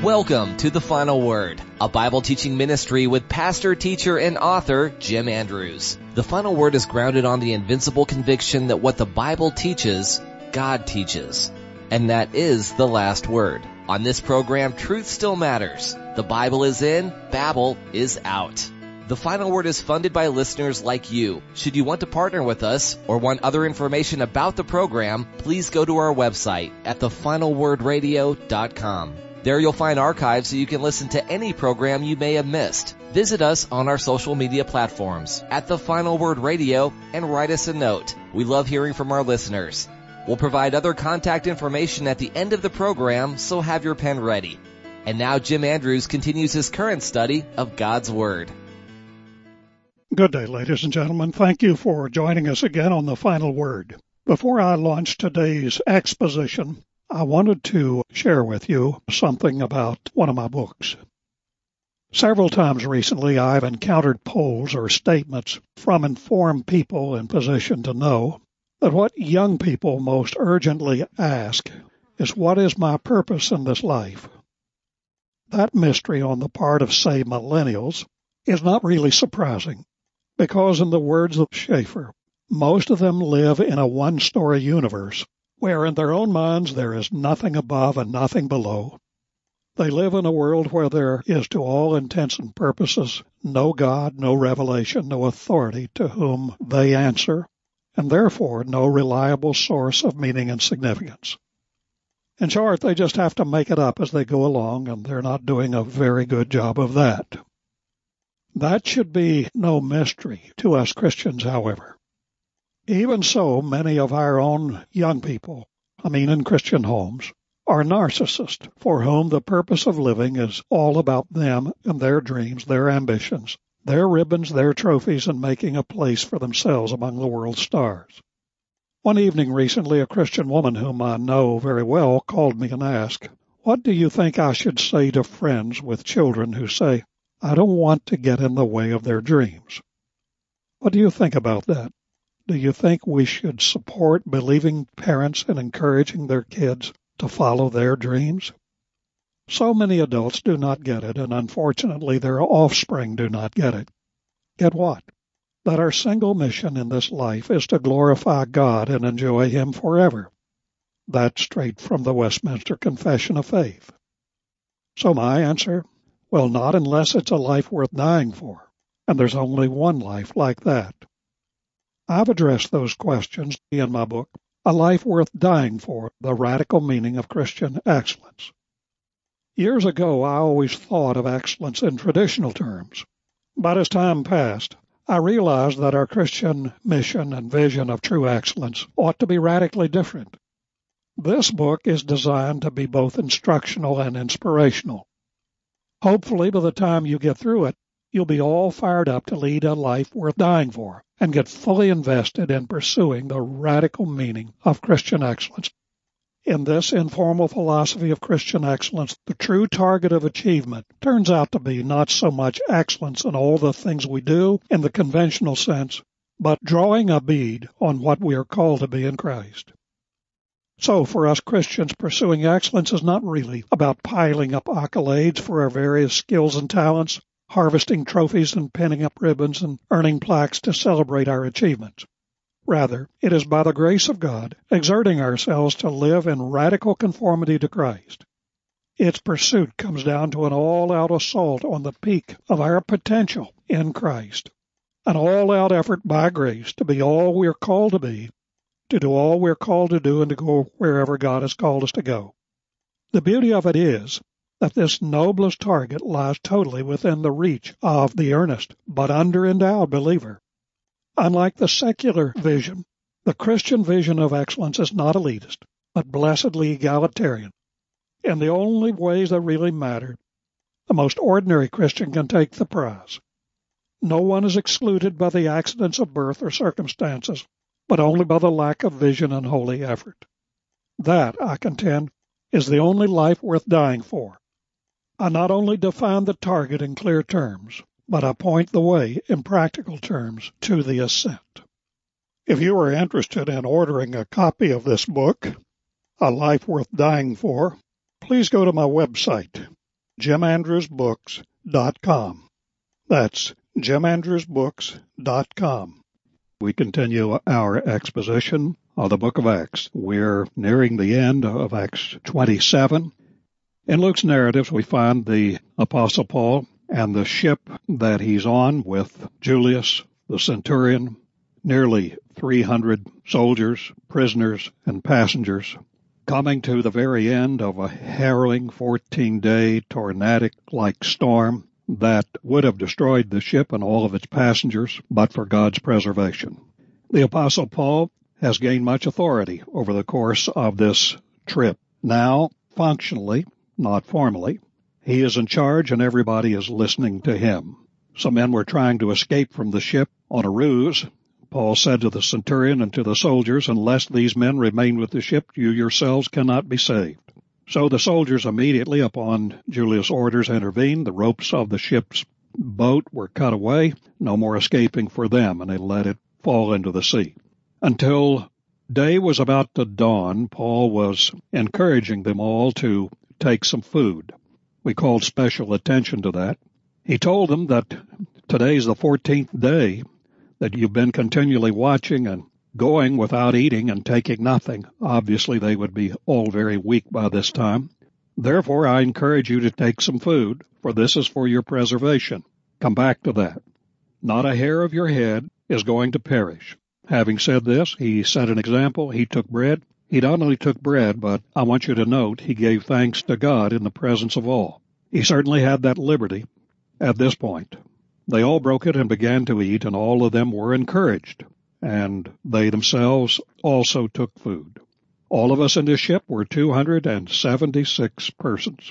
Welcome to The Final Word, a Bible teaching ministry with pastor, teacher, and author Jim Andrews. The Final Word is grounded on the invincible conviction that what the Bible teaches, God teaches. And that is the last word. On this program, truth still matters. The Bible is in, Babel is out. The Final Word is funded by listeners like you. Should you want to partner with us or want other information about the program, please go to our website at thefinalwordradio.com. There you'll find archives so you can listen to any program you may have missed. Visit us on our social media platforms at The Final Word Radio and write us a note. We love hearing from our listeners. We'll provide other contact information at the end of the program, so have your pen ready. And now Jim Andrews continues his current study of God's Word. Good day, ladies and gentlemen. Thank you for joining us again on The Final Word. Before I launch today's exposition, I wanted to share with you something about one of my books. Several times recently, I've encountered polls or statements from informed people in position to know that what young people most urgently ask is, what is my purpose in this life? That mystery on the part of, say, millennials is not really surprising, because in the words of Schaeffer, most of them live in a one-story universe where in their own minds there is nothing above and nothing below. They live in a world where there is, to all intents and purposes, no God, no revelation, no authority to whom they answer, and therefore no reliable source of meaning and significance. In short, they just have to make it up as they go along, and they're not doing a very good job of that. That should be no mystery to us Christians, however. Even so, many of our own young people, in Christian homes, are narcissists for whom the purpose of living is all about them and their dreams, their ambitions, their ribbons, their trophies, and making a place for themselves among the world's stars. One evening recently, a Christian woman whom I know very well called me and asked, "What do you think I should say to friends with children who say, 'I don't want to get in the way of their dreams'? What do you think about that? Do you think we should support believing parents in encouraging their kids to follow their dreams?" So many adults do not get it, and unfortunately their offspring do not get it. Get what? That our single mission in this life is to glorify God and enjoy Him forever. That's straight from the Westminster Confession of Faith. So my answer? Well, not unless it's a life worth dying for, and there's only one life like that. I've addressed those questions in my book, A Life Worth Dying For, The Radical Meaning of Christian Excellence. Years ago, I always thought of excellence in traditional terms, but as time passed, I realized that our Christian mission and vision of true excellence ought to be radically different. This book is designed to be both instructional and inspirational. Hopefully, by the time you get through it, you'll be all fired up to lead a life worth dying for and get fully invested in pursuing the radical meaning of Christian excellence. In this informal philosophy of Christian excellence, the true target of achievement turns out to be not so much excellence in all the things we do in the conventional sense, but drawing a bead on what we are called to be in Christ. So for us Christians, pursuing excellence is not really about piling up accolades for our various skills and talents, harvesting trophies and pinning up ribbons and earning plaques to celebrate our achievements. Rather, it is by the grace of God exerting ourselves to live in radical conformity to Christ. Its pursuit comes down to an all-out assault on the peak of our potential in Christ, an all-out effort by grace to be all we are called to be, to do all we're called to do, and to go wherever God has called us to go. The beauty of it is that this noblest target lies totally within the reach of the earnest but under-endowed believer. Unlike the secular vision, the Christian vision of excellence is not elitist, but blessedly egalitarian. In the only ways that really matter, the most ordinary Christian can take the prize. No one is excluded by the accidents of birth or circumstances, but only by the lack of vision and holy effort. That, I contend, is the only life worth dying for. I not only define the target in clear terms, but I point the way in practical terms to the ascent. If you are interested in ordering a copy of this book, A Life Worth Dying For, please go to my website, JimAndrewsBooks.com. That's JimAndrewsBooks.com. We continue our exposition of the book of Acts. We're nearing the end of Acts 27. In Luke's narratives, we find the Apostle Paul and the ship that he's on with Julius, the centurion, nearly 300 soldiers, prisoners, and passengers, coming to the very end of a harrowing 14-day tornadic-like storm that would have destroyed the ship and all of its passengers, but for God's preservation. The Apostle Paul has gained much authority over the course of this trip. Now, functionally, not formally, he is in charge and everybody is listening to him. Some men were trying to escape from the ship on a ruse. Paul said to the centurion and to the soldiers, "Unless these men remain with the ship, you yourselves cannot be saved." So the soldiers immediately, upon Julius' orders, intervened. The ropes of the ship's boat were cut away. No more escaping for them, and they let it fall into the sea. Until day was about to dawn, Paul was encouraging them all to take some food. We called special attention to that. He told them that today's the 14th day that you've been continually watching and going without eating and taking nothing. Obviously, they would be all very weak by this time. Therefore, I encourage you to take some food, for this is for your preservation. Come back to that. Not a hair of your head is going to perish. Having said this, he set an example. He took bread. He not only took bread, but I want you to note, he gave thanks to God in the presence of all. He certainly had that liberty at this point. They all broke it and began to eat, and all of them were encouraged. And they themselves also took food. All of us in this ship were 276 persons.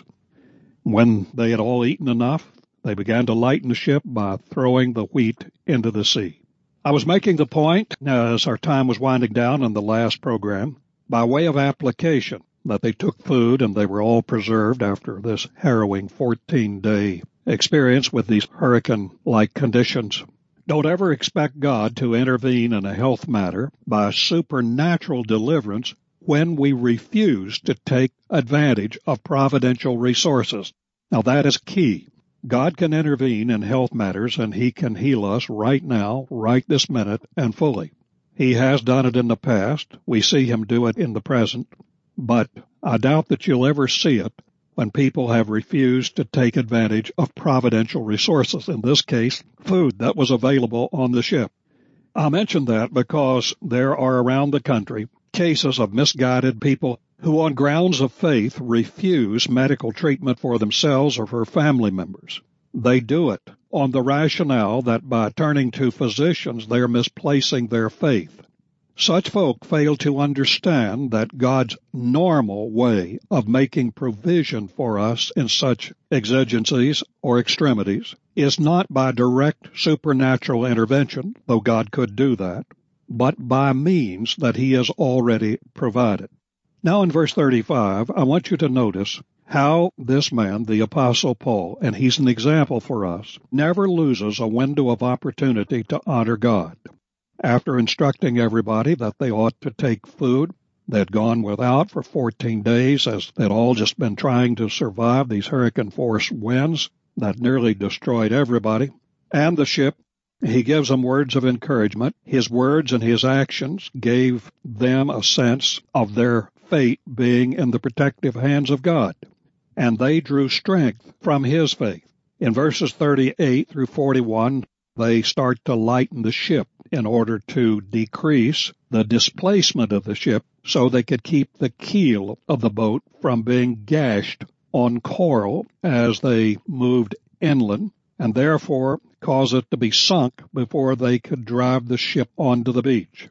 When they had all eaten enough, they began to lighten the ship by throwing the wheat into the sea. I was making the point, as our time was winding down in the last program, by way of application, that they took food and they were all preserved after this harrowing 14-day experience with these hurricane-like conditions. Don't ever expect God to intervene in a health matter by supernatural deliverance when we refuse to take advantage of providential resources. Now that is key. God can intervene in health matters and He can heal us right now, right this minute, and fully. He has done it in the past. We see Him do it in the present. But I doubt that you'll ever see it when people have refused to take advantage of providential resources, in this case, food that was available on the ship. I mention that because there are around the country cases of misguided people who, on grounds of faith, refuse medical treatment for themselves or for family members. They do it on the rationale that by turning to physicians, they are misplacing their faith. Such folk fail to understand that God's normal way of making provision for us in such exigencies or extremities is not by direct supernatural intervention, though God could do that, but by means that He has already provided. Now in verse 35, I want you to notice how this man, the Apostle Paul, and he's an example for us, never loses a window of opportunity to honor God. After instructing everybody that they ought to take food, they had gone without for 14 days as they'd all just been trying to survive these hurricane-force winds that nearly destroyed everybody, and the ship. He gives them words of encouragement. His words and his actions gave them a sense of their fate being in the protective hands of God, and they drew strength from His faith. In verses 38 through 41, they start to lighten the ship in order to decrease the displacement of the ship so they could keep the keel of the boat from being gashed on coral as they moved inland, and therefore cause it to be sunk before they could drive the ship onto the beach.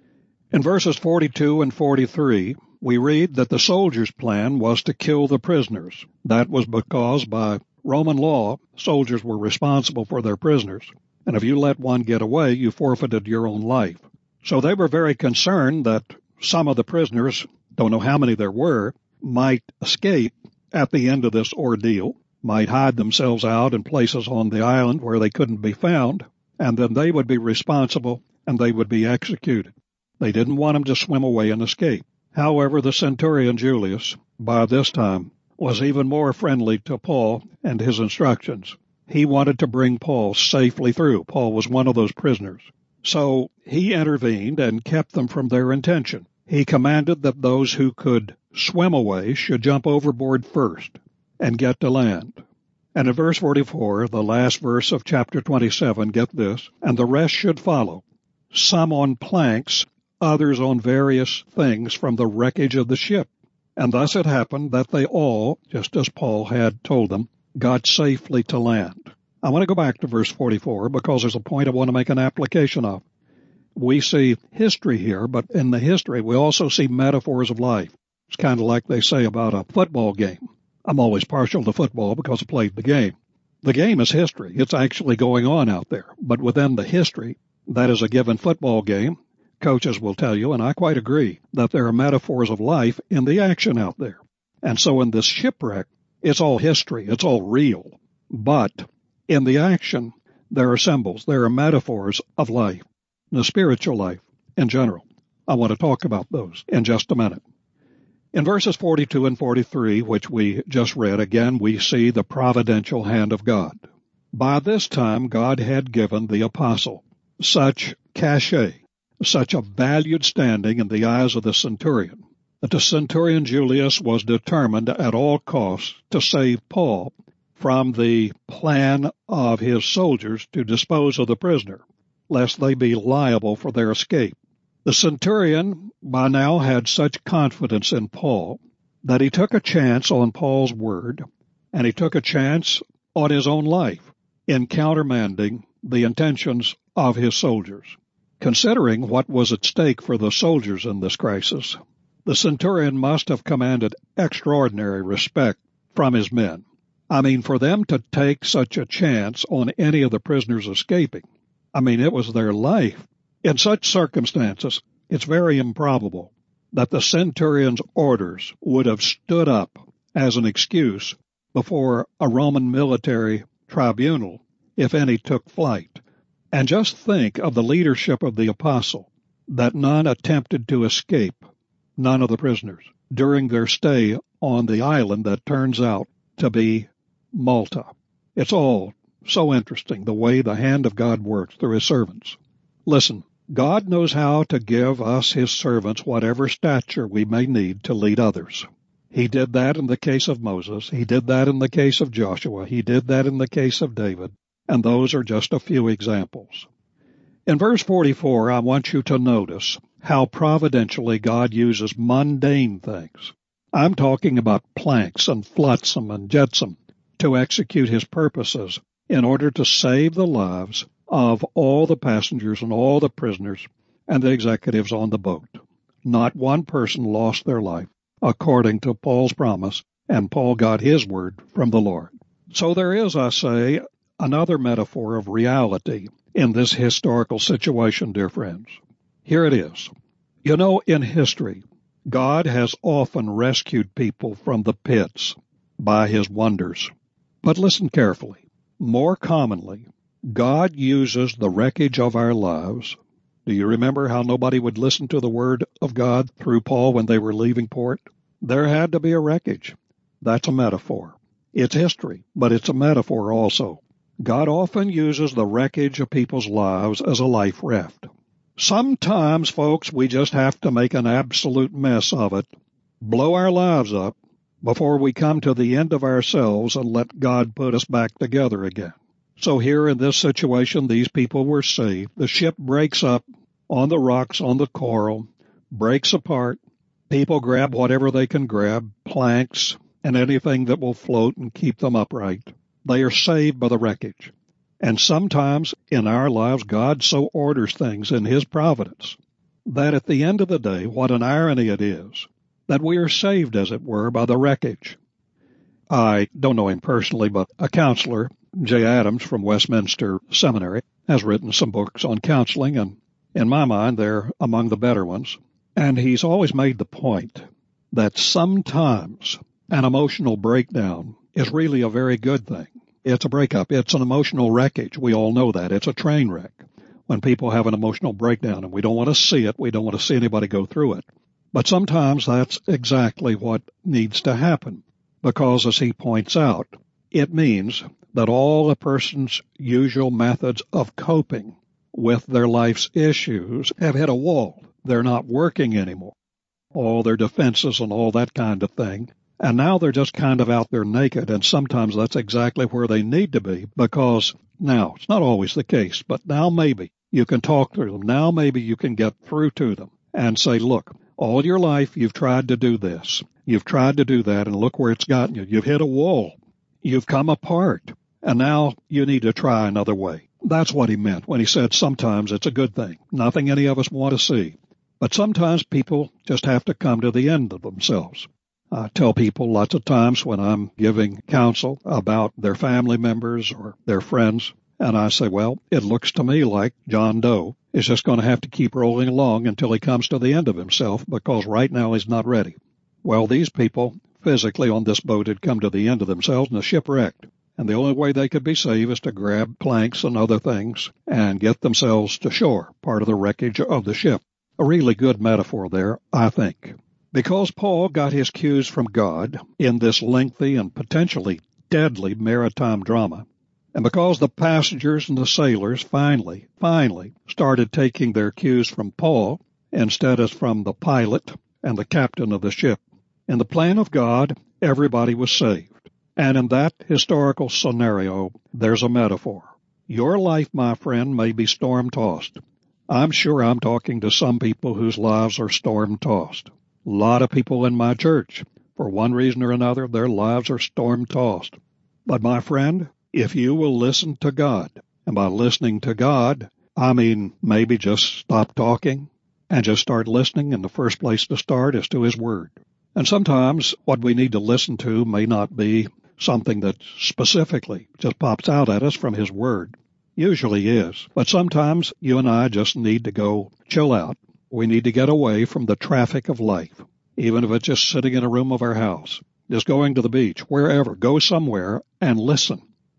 In verses 42 and 43, we read that the soldiers' plan was to kill the prisoners. That was because by Roman law, soldiers were responsible for their prisoners, and if you let one get away, you forfeited your own life. So they were very concerned that some of the prisoners, don't know how many there were, might escape at the end of this ordeal, might hide themselves out in places on the island where they couldn't be found, and then they would be responsible and they would be executed. They didn't want them to swim away and escape. However, the centurion Julius, by this time, was even more friendly to Paul and his instructions. He wanted to bring Paul safely through. Paul was one of those prisoners. So he intervened and kept them from their intention. He commanded that those who could swim away should jump overboard first and get to land. And in verse 44, the last verse of chapter 27, get this, and the rest should follow, some on planks, others on various things from the wreckage of the ship. And thus it happened that they all, just as Paul had told them, got safely to land. I want to go back to verse 44 because there's a point I want to make an application of. We see history here, but in the history we also see metaphors of life. It's kind of like they say about a football game. I'm always partial to football because I played the game. The game is history. It's actually going on out there. But within the history, that is a given football game, coaches will tell you, and I quite agree, that there are metaphors of life in the action out there. And so in this shipwreck, it's all history. It's all real. But in the action, there are symbols. There are metaphors of life, the spiritual life in general. I want to talk about those in just a minute. In verses 42 and 43, which we just read, again we see the providential hand of God. By this time, God had given the apostle such cachet, such a valued standing in the eyes of the centurion, that the centurion Julius was determined at all costs to save Paul from the plan of his soldiers to dispose of the prisoner, lest they be liable for their escape. The centurion by now had such confidence in Paul that he took a chance on Paul's word, and he took a chance on his own life in countermanding the intentions of his soldiers. Considering what was at stake for the soldiers in this crisis, the centurion must have commanded extraordinary respect from his men. I mean, for them to take such a chance on any of the prisoners escaping, it was their life. In such circumstances, it's very improbable that the centurion's orders would have stood up as an excuse before a Roman military tribunal if any took flight. And just think of the leadership of the apostle, that none attempted to escape, none of the prisoners, during their stay on the island that turns out to be Malta. It's all so interesting, the way the hand of God works through his servants. Listen, God knows how to give us, his servants, whatever stature we may need to lead others. He did that in the case of Moses. He did that in the case of Joshua. He did that in the case of David. And those are just a few examples. In verse 44, I want you to notice how providentially God uses mundane things. I'm talking about planks and flotsam and jetsam to execute his purposes in order to save the lives of all the passengers and all the prisoners and the executives on the boat. Not one person lost their life, according to Paul's promise, and Paul got his word from the Lord. So there is, I say, another metaphor of reality in this historical situation, dear friends. Here it is. You know, in history, God has often rescued people from the pits by his wonders. But listen carefully. More commonly, God uses the wreckage of our lives. Do you remember how nobody would listen to the word of God through Paul when they were leaving port? There had to be a wreckage. That's a metaphor. It's history, but it's a metaphor also. God often uses the wreckage of people's lives as a life raft. Sometimes, folks, we just have to make an absolute mess of it, blow our lives up, before we come to the end of ourselves and let God put us back together again. So here in this situation, these people were saved. The ship breaks up on the rocks, on the coral, breaks apart. People grab whatever they can grab, planks and anything that will float and keep them upright. They are saved by the wreckage. And sometimes in our lives, God so orders things in his providence that at the end of the day, what an irony it is that we are saved, as it were, by the wreckage. I don't know him personally, but a counselor, Jay Adams from Westminster Seminary, has written some books on counseling, and in my mind, they're among the better ones. And he's always made the point that sometimes an emotional breakdown is really a very good thing. It's a breakup. It's an emotional wreckage. We all know that. It's a train wreck when people have an emotional breakdown, and we don't want to see it. We don't want to see anybody go through it. But sometimes that's exactly what needs to happen. because, as he points out, it means that all a person's usual methods of coping with their life's issues have hit a wall. They're not working anymore. All their defenses and all that kind of thing. And now they're just kind of out there naked, and sometimes that's exactly where they need to be, because now, it's not always the case, but now maybe you can talk to them. Now maybe you can get through to them and say, look, all your life you've tried to do this. You've tried to do that, and look where it's gotten you. You've hit a wall. You've come apart, and now you need to try another way. That's what he meant when he said sometimes it's a good thing. Nothing any of us want to see. But sometimes people just have to come to the end of themselves. I tell people lots of times when I'm giving counsel about their family members or their friends, and I say, well, it looks to me like John Doe is just going to have to keep rolling along until he comes to the end of himself, because right now he's not ready. Well, these people physically on this boat had come to the end of themselves and the ship wrecked. And the only way they could be saved is to grab planks and other things and get themselves to shore, part of the wreckage of the ship. A really good metaphor there, I think. Because Paul got his cues from God in this lengthy and potentially deadly maritime drama, and because the passengers and the sailors finally started taking their cues from Paul instead of from the pilot and the captain of the ship, in the plan of God, everybody was saved. And in that historical scenario, there's a metaphor. Your life, my friend, may be storm-tossed. I'm sure I'm talking to some people whose lives are storm-tossed. A lot of people in my church, for one reason or another, their lives are storm-tossed. But my friend, if you will listen to God, and by listening to God, I mean maybe just stop talking and just start listening, and the first place to start is to His Word. And sometimes what we need to listen to may not be something that specifically just pops out at us from His Word. Usually is. But sometimes you and I just need to go chill out. We need to get away from the traffic of life, even if it's just sitting in a room of our house, just going to the beach, wherever. Go somewhere and listen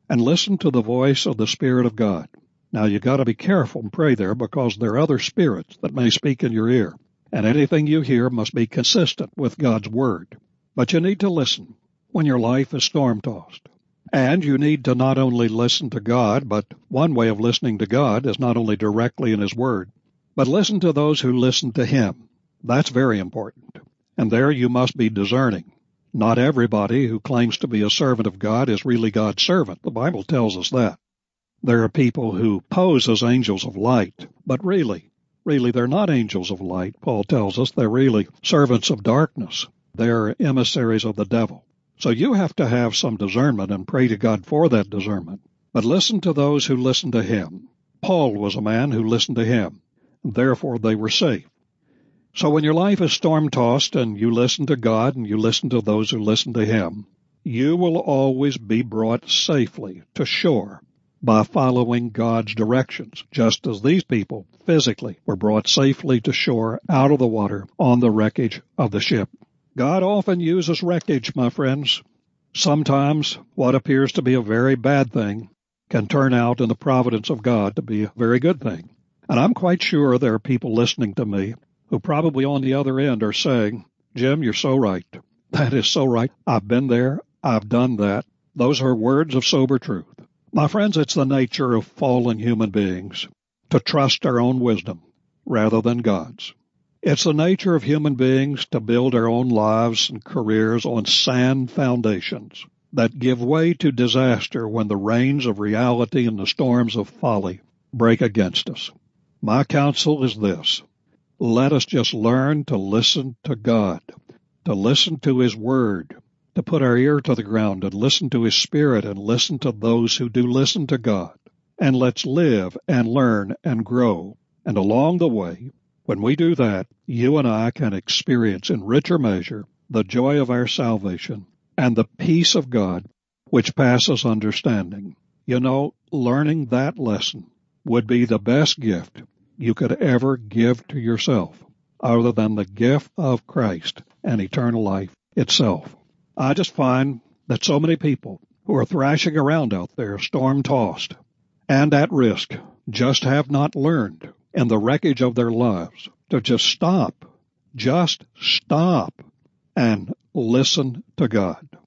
to the voice of the Spirit of God. Now, you've got to be careful and pray there, because there are other spirits that may speak in your ear, and anything you hear must be consistent with God's Word. But you need to listen when your life is storm-tossed. And you need to not only listen to God, but one way of listening to God is not only directly in His Word, but listen to those who listen to Him. That's very important. And there you must be discerning. Not everybody who claims to be a servant of God is really God's servant. The Bible tells us that. There are people who pose as angels of light, but really they're not angels of light. Paul tells us they're really servants of darkness. They're emissaries of the devil. So you have to have some discernment and pray to God for that discernment. But listen to those who listen to Him. Paul was a man who listened to Him. Therefore, they were saved. So when your life is storm-tossed and you listen to God and you listen to those who listen to Him, you will always be brought safely to shore by following God's directions, just as these people physically were brought safely to shore out of the water on the wreckage of the ship. God often uses wreckage, my friends. Sometimes what appears to be a very bad thing can turn out in the providence of God to be a very good thing. And I'm quite sure there are people listening to me who probably on the other end are saying, Jim, you're so right. That is so right. I've been there. I've done that. Those are words of sober truth. My friends, it's the nature of fallen human beings to trust our own wisdom rather than God's. It's the nature of human beings to build our own lives and careers on sand foundations that give way to disaster when the rains of reality and the storms of folly break against us. My counsel is this. Let us just learn to listen to God, to listen to His Word, to put our ear to the ground and listen to His Spirit and listen to those who do listen to God. And let's live and learn and grow. And along the way, when we do that, you and I can experience in richer measure the joy of our salvation and the peace of God which passes understanding. You know, learning that lesson would be the best gift you could ever give to yourself, other than the gift of Christ and eternal life itself. I just find that so many people who are thrashing around out there, storm-tossed and at risk, just have not learned in the wreckage of their lives to just stop and listen to God.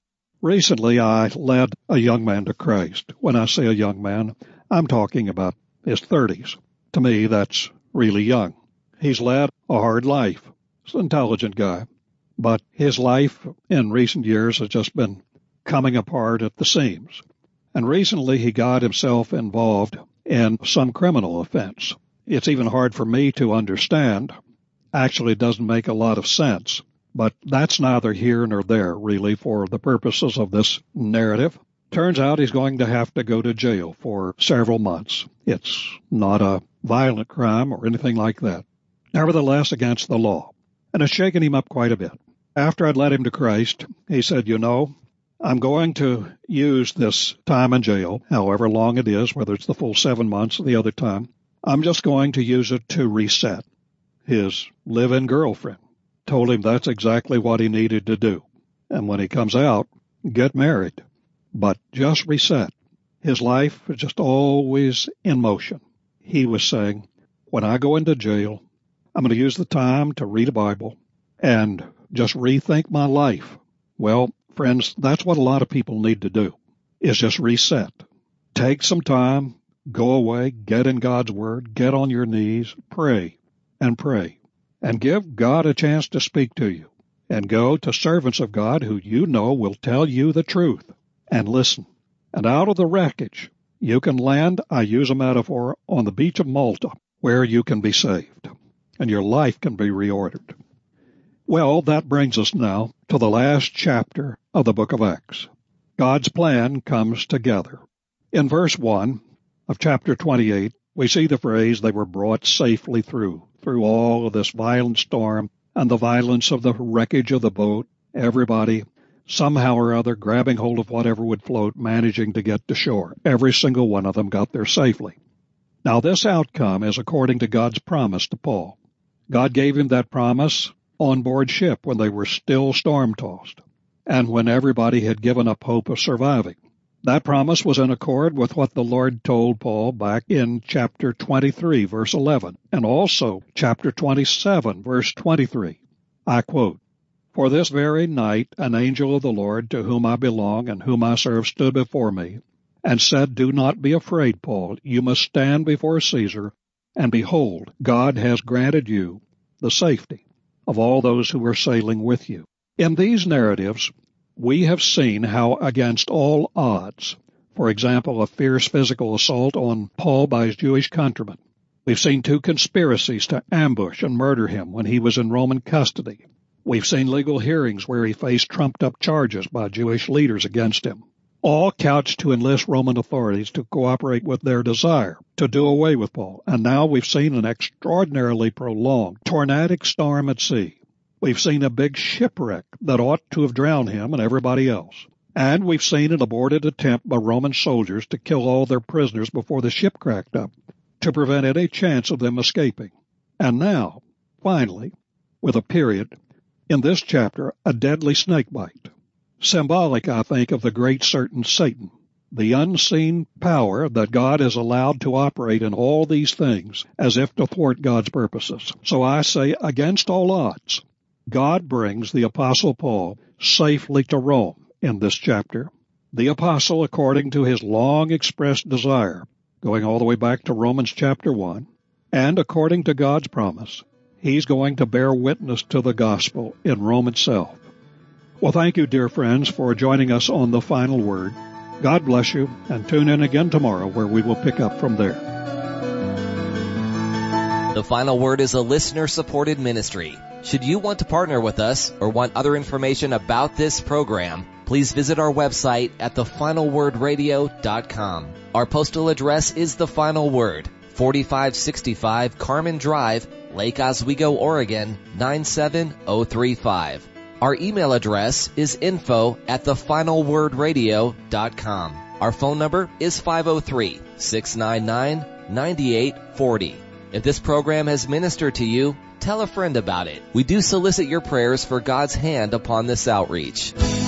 Recently, I led a young man to Christ. When I say a young man, I'm talking about his 30s. To me, that's really young. He's led a hard life. He's an intelligent guy. But his life in recent years has just been coming apart at the seams. And recently, he got himself involved in some criminal offense. It's even hard for me to understand. Actually, it doesn't make a lot of sense. But that's neither here nor there, really, for the purposes of this narrative. Turns out he's going to have to go to jail for several months. It's not a violent crime or anything like that. Nevertheless, against the law. And it's shaken him up quite a bit. After I'd led him to Christ, he said, I'm going to use this time in jail, however long it is, whether it's the full 7 months or the other time. I'm just going to use it to reset. His live-in girlfriend told him that's exactly what he needed to do. And when he comes out, get married. But just reset. His life is just always in motion. He was saying, when I go into jail, I'm going to use the time to read a Bible and just rethink my life. Well, friends, that's what a lot of people need to do, is just reset. Take some time, go away, get in God's Word, get on your knees, pray, and give God a chance to speak to you. And go to servants of God who you know will tell you the truth. And listen. And out of the wreckage, you can land, I use a metaphor, on the beach of Malta, where you can be saved. And your life can be reordered. Well, that brings us now to the last chapter of the book of Acts. God's plan comes together. In verse 1 of chapter 28, we see the phrase, they were brought safely through all of this violent storm and the violence of the wreckage of the boat, everybody somehow or other grabbing hold of whatever would float, managing to get to shore. Every single one of them got there safely. Now, this outcome is according to God's promise to Paul. God gave him that promise on board ship when they were still storm-tossed and when everybody had given up hope of surviving. That promise was in accord with what the Lord told Paul back in chapter 23, verse 11, and also chapter 27, verse 23. I quote, "For this very night an angel of the Lord, to whom I belong and whom I serve, stood before me, and said, 'Do not be afraid, Paul. You must stand before Caesar, and behold, God has granted you the safety of all those who are sailing with you.'" In these narratives, we have seen how against all odds, for example, a fierce physical assault on Paul by his Jewish countrymen. We've seen 2 conspiracies to ambush and murder him when he was in Roman custody. We've seen legal hearings where he faced trumped-up charges by Jewish leaders against him, all couched to enlist Roman authorities to cooperate with their desire to do away with Paul. And now we've seen an extraordinarily prolonged, tornadic storm at sea. We've seen a big shipwreck that ought to have drowned him and everybody else. And we've seen an aborted attempt by Roman soldiers to kill all their prisoners before the ship cracked up, to prevent any chance of them escaping. And now, finally, with a period, in this chapter, a deadly snake bite. Symbolic, I think, of the great certain Satan, the unseen power that God has allowed to operate in all these things as if to thwart God's purposes. So I say, against all odds, God brings the Apostle Paul safely to Rome in this chapter. The Apostle, according to his long expressed desire, going all the way back to Romans chapter 1, and according to God's promise, he's going to bear witness to the gospel in Rome itself. Well, thank you, dear friends, for joining us on The Final Word. God bless you, and tune in again tomorrow where we will pick up from there. The Final Word is a listener-supported ministry. Should you want to partner with us or want other information about this program, please visit our website at thefinalwordradio.com. Our postal address is The Final Word, 4565 Carmen Drive, Lake Oswego, Oregon, 97035. Our email address is info@thefinalwordradio.com. Our phone number is 503-699-9840. If this program has ministered to you, tell a friend about it. We do solicit your prayers for God's hand upon this outreach.